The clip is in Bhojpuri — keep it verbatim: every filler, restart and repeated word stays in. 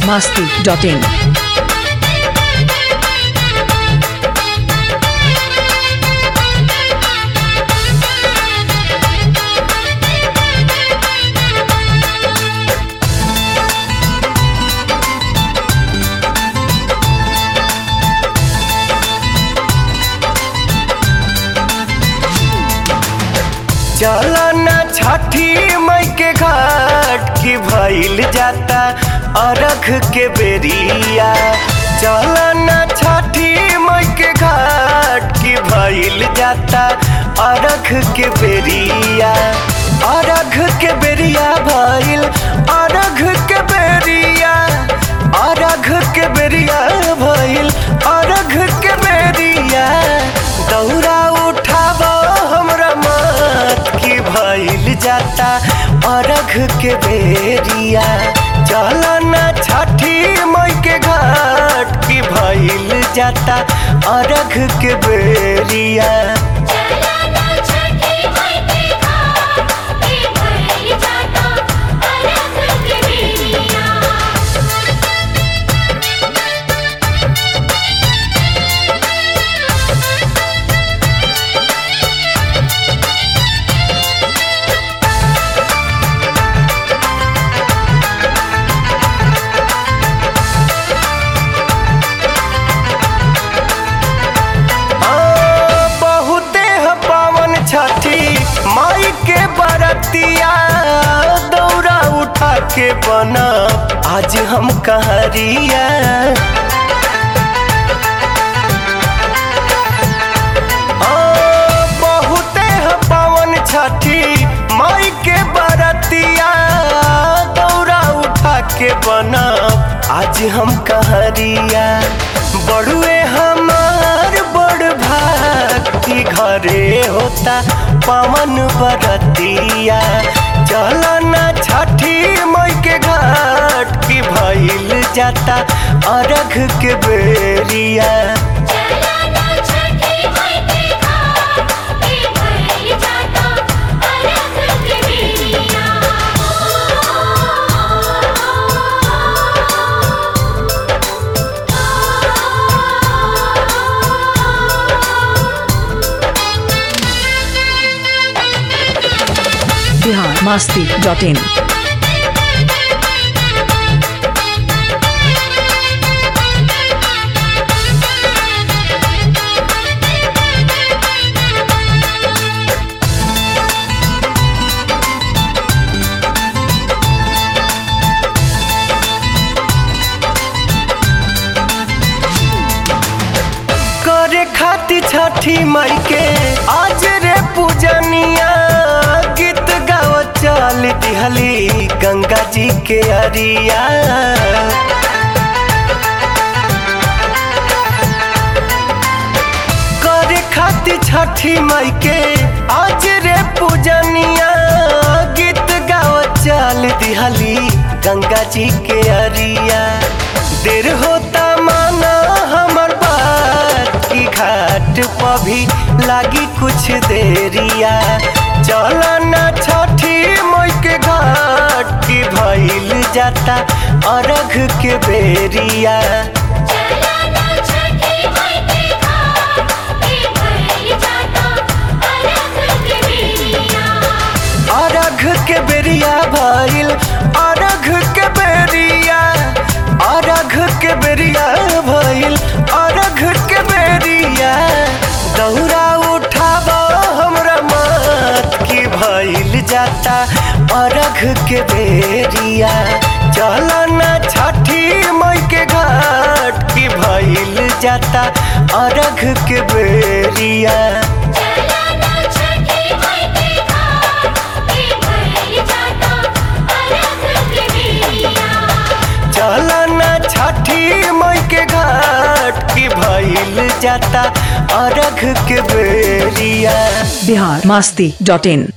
masti dot in. चला ना छठी मई के घाट की भइल जाता अरख के बेरिया। चला ना छठी मई के घाट की भइल जाता अरख के बेरिया। अरख के बेरिया भइल अरख के बेरिया। अरख के बेरिया भइल अरख के बेरिया। दौरा उठावा हमरा मात की भइल जाता अरघ के बेरिया। चला ना छठी मई के घाट की भइल जाता अरघ के बेरिया। छठी माई के बरतिया दौरा उठा के बना आज हम कहरिया। बहुते पावन छठी माई के बरतिया दौरा उठा के बना आज हम कहरिया। बड़ुए हमार बड़ भाग की घरे होता पावन बरतिया। चला ना छठी मई के घाट की भइल जाता अरघ के बेरिया। Bihar masti dot in. करे खाती छठी मई के आज रे पूजनिया। गीत गाओ चल दिहली गंगा जी के अरिया। करे खाती छठी मई के आज रे पूजनिया। गीत गाओ चल दिहली गंगा जी के अरिया। देर होता माना हमर बात की घाट पर भी लागी कुछ देरिया। चला ना छठी मई के घाट की भइल जाता अरघ के बेरिया। अरघ के बेरिया भइल अरघ के बेरिया। अरघ के बेरिया भइल अरघ के बेरिया। दौरा उठावा हमरा मात की भइल जाता अरघ के बेरिया। चला ना छठी मई के घाट की भइल जाता अरघ के बेरिया। चला ना छठी मई के घाट की भइल जाता अरघ के बेरिया। Bihar masti dot in.